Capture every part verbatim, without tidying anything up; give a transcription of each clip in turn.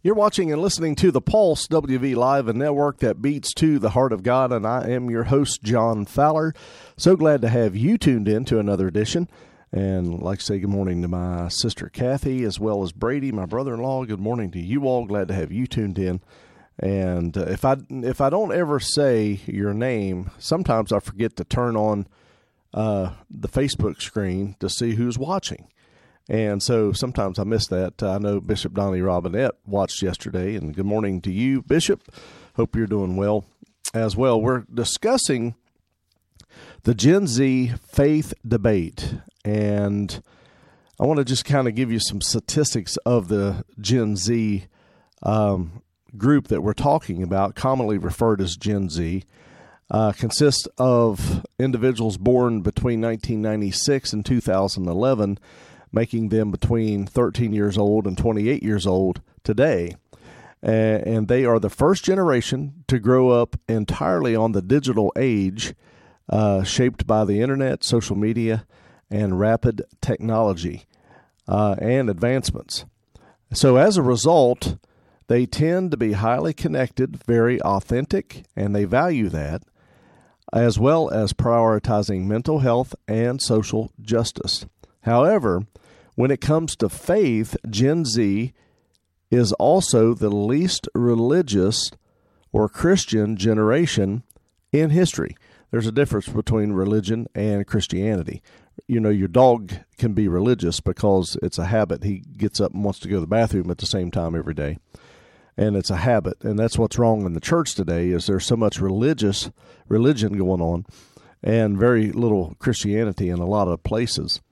You're watching and listening to The Pulse, W V Live, a network that beats to the heart of God, and I am your host, John Fowler. So glad to have you tuned in to another edition. And I'd like to say good morning to my sister Kathy, as well as Brady, my brother-in-law. Good morning to you all. Glad to have you tuned in. And uh, if I if I don't ever say your name, sometimes I forget to turn on uh, the Facebook screen to see who's watching. And so sometimes I miss that. I know Bishop Donnie Robinette watched yesterday, and good morning to you, Bishop. Hope you're doing well as well. We're discussing the Gen Z faith debate, and I want to just kind of give you some statistics of the Gen Z um, group that we're talking about, commonly referred as Gen Z. Uh, consists of individuals born between nineteen ninety-six and two thousand eleven, making them between thirteen years old and twenty-eight years old today. And they are the first generation to grow up entirely on the digital age, uh, shaped by the internet, social media, and rapid technology uh, and advancements. So as a result, they tend to be highly connected, very authentic, and they value that, as well as prioritizing mental health and social justice. However, when it comes to faith, Gen Z is also the least religious or Christian generation in history. There's a difference between religion and Christianity. You know, your dog can be religious because it's a habit. He gets up and wants to go to the bathroom at the same time every day. And it's a habit. And that's what's wrong in the church today, is there's so much religious religion going on and very little Christianity in a lot of places.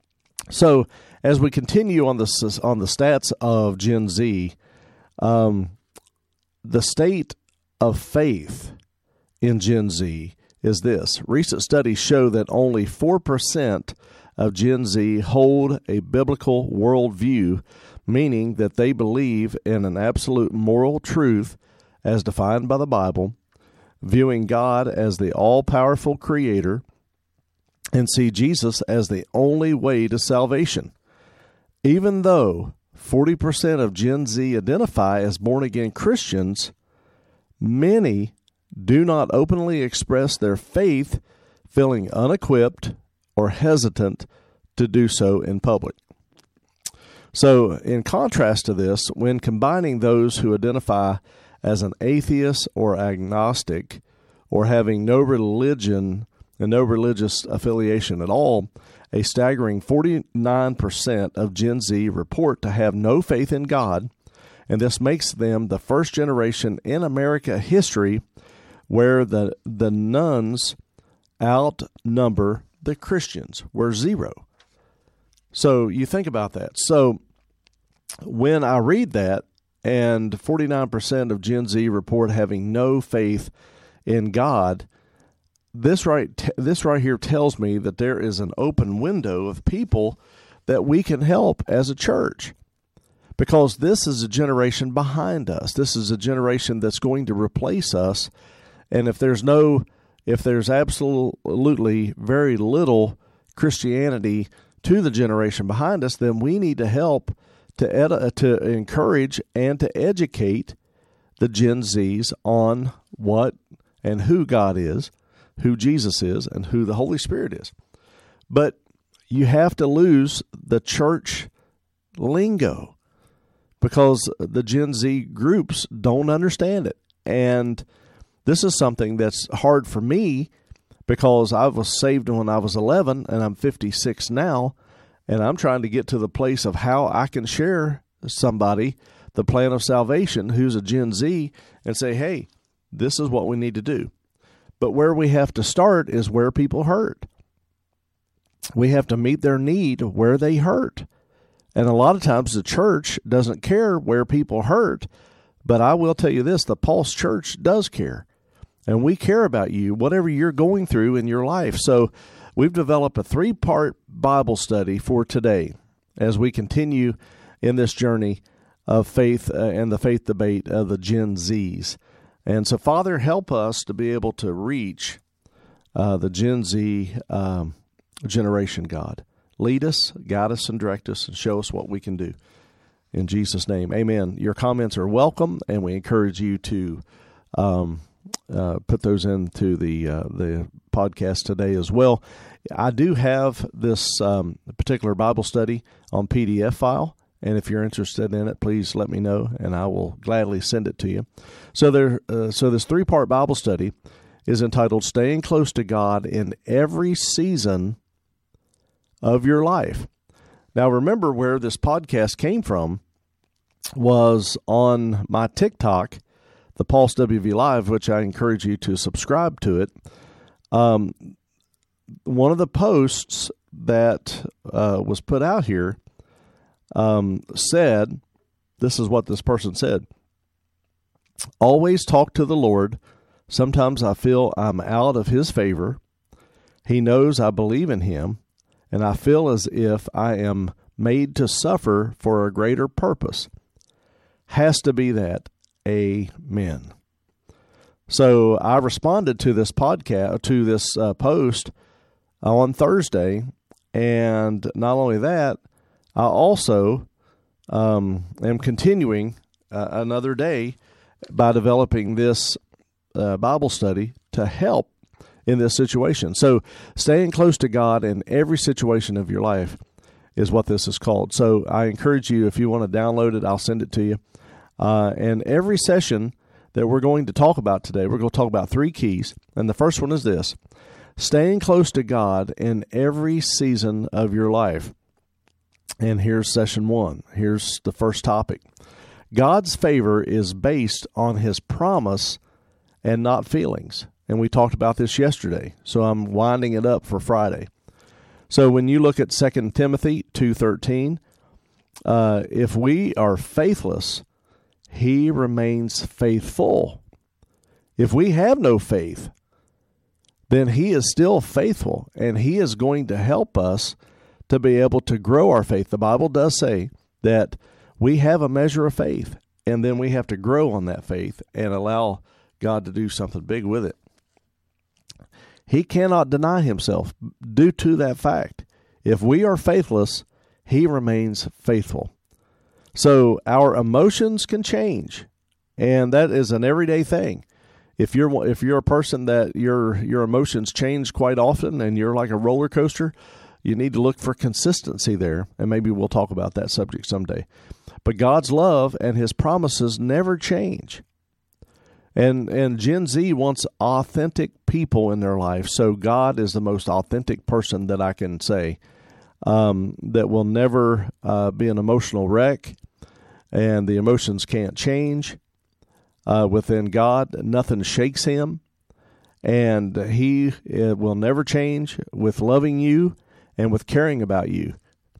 So as we continue on the on the stats of Gen Z, um, the state of faith in Gen Z is this. Recent studies show that only four percent of Gen Z hold a biblical worldview, meaning that they believe in an absolute moral truth as defined by the Bible, viewing God as the all-powerful creator, and see Jesus as the only way to salvation. Even though forty percent of Gen Z identify as born-again Christians, many do not openly express their faith, feeling unequipped or hesitant to do so in public. So, in contrast to this, when combining those who identify as an atheist or agnostic, or having no religion and no religious affiliation at all, a staggering forty-nine percent of Gen Z report to have no faith in God, and this makes them the first generation in America history where the the nones outnumber the Christians. We're zero. So you think about that. So when I read that, and forty-nine percent of Gen Z report having no faith in God, This right, this right here tells me that there is an open window of people that we can help as a church, because this is a generation behind us. This is a generation that's going to replace us, and if there's no, if there's absolutely very little Christianity to the generation behind us, then we need to help to ed- to encourage and to educate the Gen Zs on what and who God is, who Jesus is, and who the Holy Spirit is. But you have to lose the church lingo, because the Gen Z groups don't understand it. And this is something that's hard for me, because I was saved when I was eleven, and I'm fifty-six now, and I'm trying to get to the place of how I can share somebody the plan of salvation who's a Gen Z and say, hey, this is what we need to do. But where we have to start is where people hurt. We have to meet their need where they hurt. And a lot of times the church doesn't care where people hurt, but I will tell you this, the Pulse Church does care. And we care about you, whatever you're going through in your life. So we've developed a three-part Bible study for today as we continue in this journey of faith uh, and the faith debate of the Gen Zs. And so, Father, help us to be able to reach uh, the Gen Z um, generation, God. Lead us, guide us, and direct us, and show us what we can do. In Jesus' name, amen. Your comments are welcome, and we encourage you to um, uh, put those into the uh, the podcast today as well. I do have this um, particular Bible study on P D F file, and if you're interested in it, please let me know, and I will gladly send it to you. So there, uh, so this three-part Bible study is entitled "Staying Close to God in Every Season of Your Life." Now, remember where this podcast came from was on my TikTok, the Pulse W V Live, which I encourage you to subscribe to it. Um, one of the posts that uh, was put out here um, said, this is what this person said: "Always talk to the Lord. Sometimes I feel I'm out of His favor. He knows I believe in Him, and I feel as if I am made to suffer for a greater purpose. Has to be that. Amen." So I responded to this podcast, to this uh, post on Thursday, and not only that, I also um, am continuing uh, another day by developing this uh, Bible study to help in this situation. So staying close to God in every situation of your life is what this is called. So I encourage you, if you want to download it, I'll send it to you. Uh, and every session that we're going to talk about today, we're going to talk about three keys. And the first one is this: staying close to God in every season of your life. And here's session one. Here's the first topic. God's favor is based on His promise and not feelings. And we talked about this yesterday, so I'm winding it up for Friday. So when you look at Second Timothy two thirteen, uh, if we are faithless, He remains faithful. If we have no faith, then He is still faithful, and He is going to help us to be able to grow our faith. The Bible does say that we have a measure of faith, and then we have to grow on that faith and allow God to do something big with it. He cannot deny Himself due to that fact. If we are faithless, He remains faithful. So our emotions can change, and that is an everyday thing. If you're if you're a person that your your emotions change quite often and you're like a roller coaster, you need to look for consistency there, and maybe we'll talk about that subject someday. But God's love and His promises never change. And and Gen Z wants authentic people in their life, so God is the most authentic person that I can say, um, that will never uh, be an emotional wreck, and the emotions can't change. Uh, within God, nothing shakes Him, and He uh, will never change with loving you and with caring about you.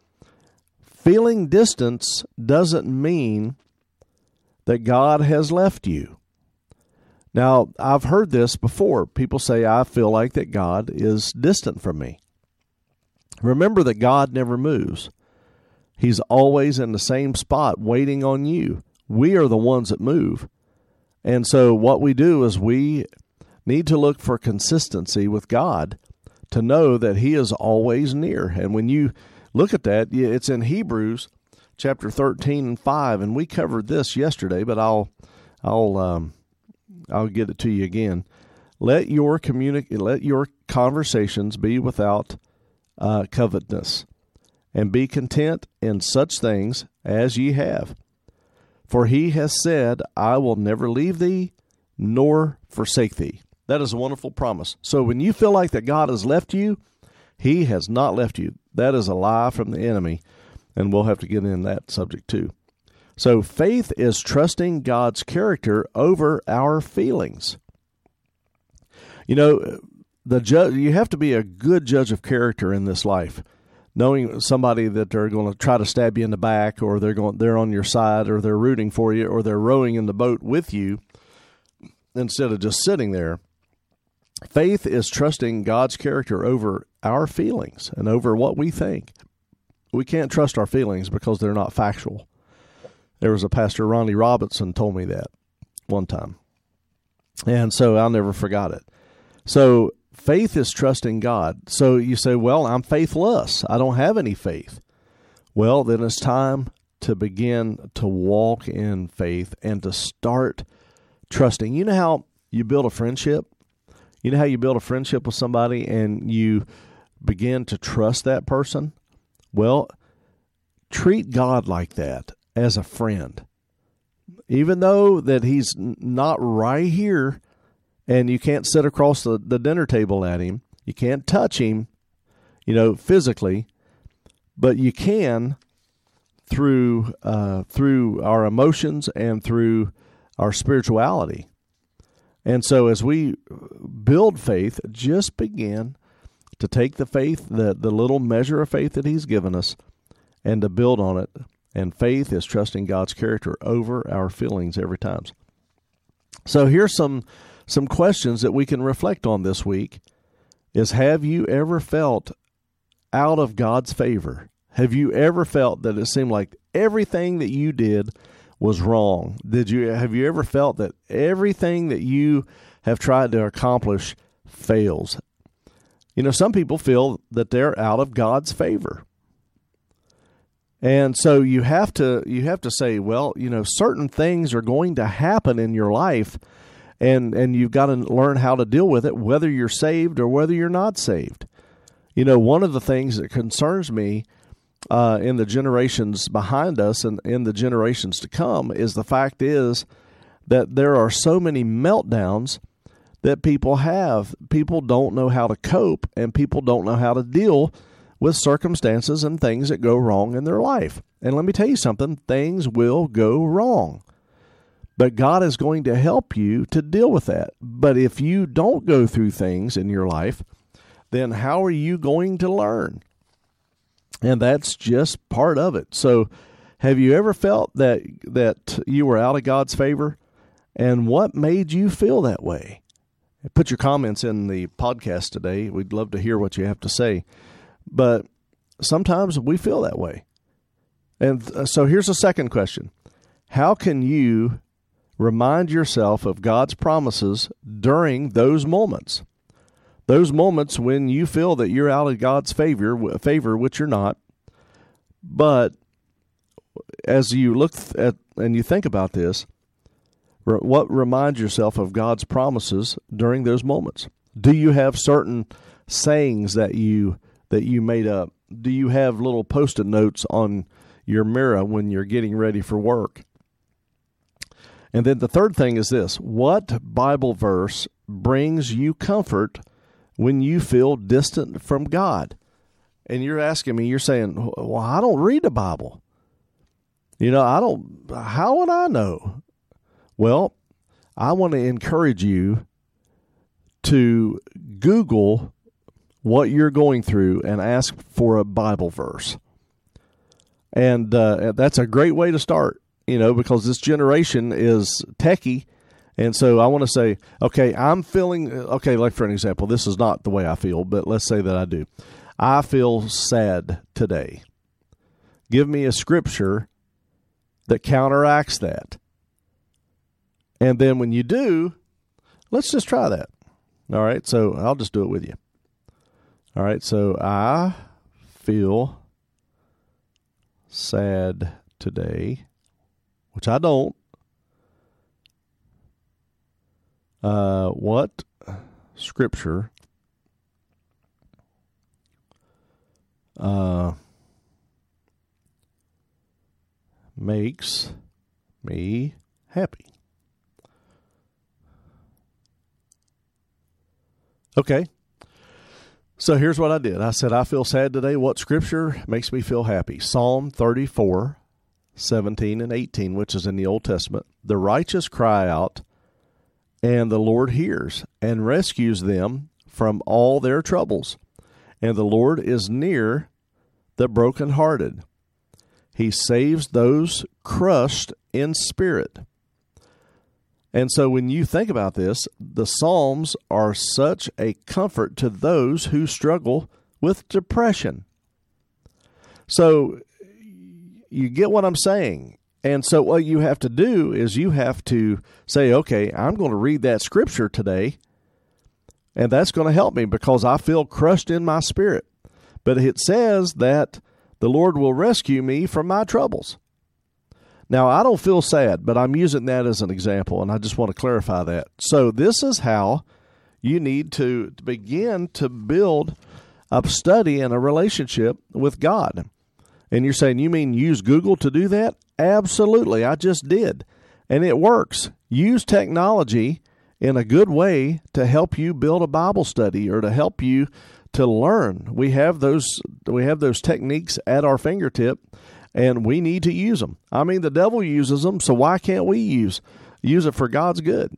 Feeling distance doesn't mean that God has left you. Now, I've heard this before. People say, I feel like that God is distant from me. Remember that God never moves. He's always in the same spot waiting on you. We are the ones that move. And so what we do is we need to look for consistency with God to know that He is always near. And when you look at that, it's in Hebrews chapter thirteen and five, and we covered this yesterday, but I'll I'll um, I'll get it to you again. Let your communi- let your conversations be without uh, covetousness, and be content in such things as ye have. For He has said, I will never leave thee, nor forsake thee. That is a wonderful promise. So when you feel like that God has left you, He has not left you. That is a lie from the enemy, and we'll have to get in that subject too. So faith is trusting God's character over our feelings. You know, the ju- you have to be a good judge of character in this life. Knowing somebody that they're going to try to stab you in the back, or they're going they're on your side, or they're rooting for you, or they're rowing in the boat with you instead of just sitting there. Faith is trusting God's character over our feelings and over what we think. We can't trust our feelings because they're not factual. There was a pastor, Ronnie Robinson, told me that one time. And so I'll never forgot it. So faith is trusting God. So you say, well, I'm faithless. I don't have any faith. Well, then it's time to begin to walk in faith and to start trusting. You know how you build a friendship? You know how you build a friendship with somebody and you begin to trust that person? Well, treat God like that as a friend. Even though that he's not right here and you can't sit across the, the dinner table at him, you can't touch him, you know, physically, but you can through uh, through our emotions and through our spirituality. And so as we build faith, just begin to take the faith, the, the little measure of faith that he's given us, and to build on it. And faith is trusting God's character over our feelings every time. So here's some some questions that we can reflect on this week. Is, have you ever felt out of God's favor? Have you ever felt that it seemed like everything that you did was wrong? Did you have you ever felt that everything that you have tried to accomplish fails? You know, some people feel that they're out of God's favor. And so you have to you have to say, well, you know, certain things are going to happen in your life, and and you've got to learn how to deal with it, whether you're saved or whether you're not saved. You know, one of the things that concerns me uh, in the generations behind us and in the generations to come is the fact is that there are so many meltdowns that people have. People don't know how to cope, and people don't know how to deal with circumstances and things that go wrong in their life. And let me tell you something, things will go wrong. But God is going to help you to deal with that. But if you don't go through things in your life, then how are you going to learn? And that's just part of it. So have you ever felt that that you were out of God's favor? And what made you feel that way? Put your comments in the podcast today. We'd love to hear what you have to say. But sometimes we feel that way. And so here's a second question. How can you remind yourself of God's promises during those moments? Those moments when you feel that you're out of God's favor, favor, which you're not. But as you look at and you think about this, what reminds yourself of God's promises during those moments? Do you have certain sayings that you that you made up? Do you have little Post-it notes on your mirror when you're getting ready for work? And then the third thing is this. What Bible verse brings you comfort when you feel distant from God? And you're asking me, you're saying, well, I don't read the Bible. You know, I don't, how would I know? Well, I want to encourage you to Google what you're going through and ask for a Bible verse. And uh, that's a great way to start, you know, because this generation is techie. And so I want to say, okay, I'm feeling, okay, like for an example, this is not the way I feel, but let's say that I do. I feel sad today. Give me a scripture that counteracts that. And then when you do, let's just try that. All right, so I'll just do it with you. All right, so I feel sad today, which I don't. Uh, what scripture uh, makes me happy? Okay. So here's what I did. I said, I feel sad today. What scripture makes me feel happy? Psalm thirty-four, seventeen and eighteen, which is in the Old Testament. The righteous cry out, and the Lord hears and rescues them from all their troubles. And the Lord is near the brokenhearted. He saves those crushed in spirit. And so when you think about this, the Psalms are such a comfort to those who struggle with depression. So you get what I'm saying. And so what you have to do is you have to say, okay, I'm going to read that scripture today, and that's going to help me because I feel crushed in my spirit. But it says that the Lord will rescue me from my troubles. Now, I don't feel sad, but I'm using that as an example, and I just want to clarify that. So this is how you need to begin to build a study and a relationship with God. And you're saying, you mean use Google to do that? Absolutely, I just did. And it works. Use technology in a good way to help you build a Bible study or to help you to learn. We have those we have those techniques at our fingertip, and we need to use them. I mean, the devil uses them, so why can't we use use it for God's good?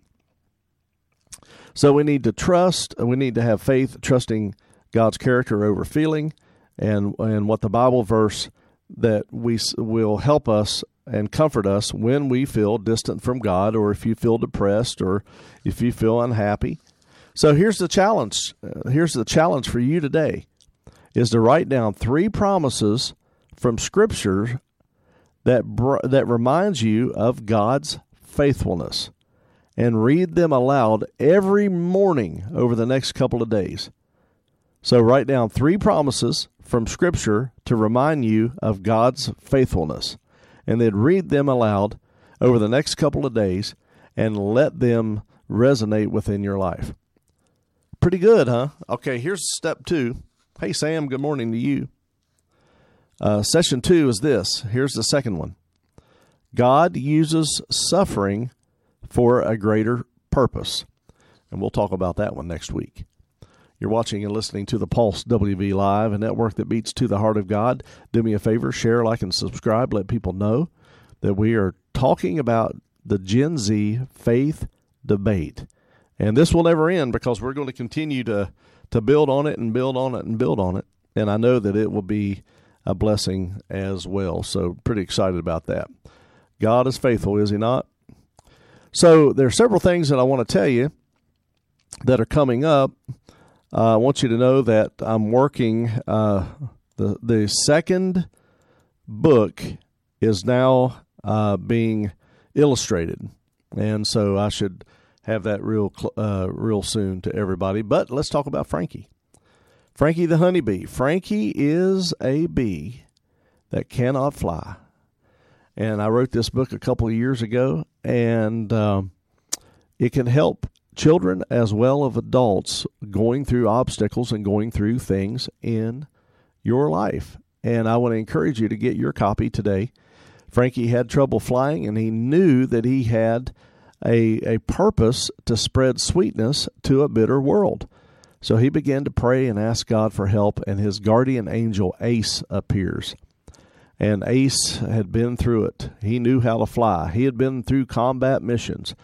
So we need to trust, we need to have faith, trusting God's character over feeling, and and what the Bible verse that we will help us and comfort us when we feel distant from God, or if you feel depressed, or if you feel unhappy. So here's the challenge. Uh, here's the challenge for you today, is to write down three promises from Scripture that br- that reminds you of God's faithfulness, and read them aloud every morning over the next couple of days. So write down three promises from Scripture to remind you of God's faithfulness, and then read them aloud over the next couple of days and let them resonate within your life. Pretty good, huh? Okay, here's step two. Hey, Sam, good morning to you. Uh, session two is this. Here's the second one. God uses suffering for a greater purpose. And we'll talk about that one next week. You're watching and listening to the Pulse W V Live, a network that beats to the heart of God. Do me a favor, share, like, and subscribe. Let people know that we are talking about the Gen Z faith debate. And this will never end, because we're going to continue to, to build on it and build on it and build on it. And I know that it will be a blessing as well. So pretty excited about that. God is faithful, is he not? So there are several things that I want to tell you that are coming up. Uh, I want you to know that I'm working, uh, the the second book is now uh, being illustrated. And so I should have that real uh, real soon to everybody. But let's talk about Frankie. Frankie the honeybee. Frankie is a bee that cannot fly. And I wrote this book a couple of years ago, and um, it can help children as well as adults going through obstacles and going through things in your life. And I want to encourage you to get your copy today. Frankie had trouble flying, and he knew that he had a, a purpose to spread sweetness to a bitter world. So he began to pray and ask God for help, and his guardian angel, Ace, appears. And Ace had been through it. He knew how to fly. He had been through combat missions.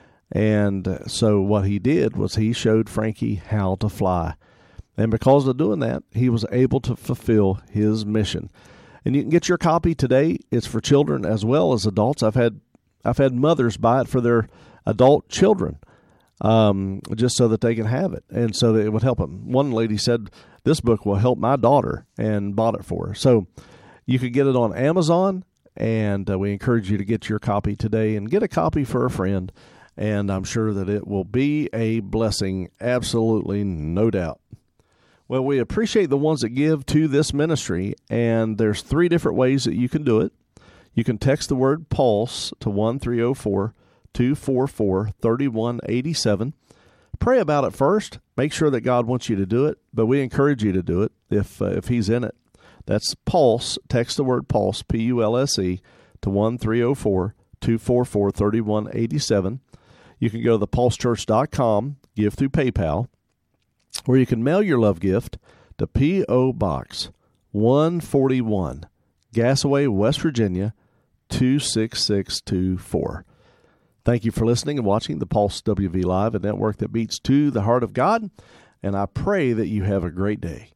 And so what he did was he showed Frankie how to fly. And because of doing that, he was able to fulfill his mission. And you can get your copy today. It's for children as well as adults. I've had I've had mothers buy it for their adult children, um, just so that they can have it, and so that it would help them. One lady said, this book will help my daughter, and bought it for her. So you could get it on Amazon, and uh, we encourage you to get your copy today and get a copy for a friend, and I'm sure that it will be a blessing, absolutely, no doubt. Well, we appreciate the ones that give to this ministry, and there's three different ways that you can do it. You can text the word PULSE to one three zero four, two four four, three one eight seven. Pray about it first. Make sure that God wants you to do it, but we encourage you to do it if uh, if he's in it. That's PULSE. Text the word PULSE, P U L S E, to one three zero four, two four four, three one eight seven. You can go to the pulse church dot com, give through PayPal, or you can mail your love gift to P O. Box one forty-one, Gassaway, West Virginia, two six six two four. Thank you for listening and watching the Pulse W V Live, a network that beats to the heart of God, and I pray that you have a great day.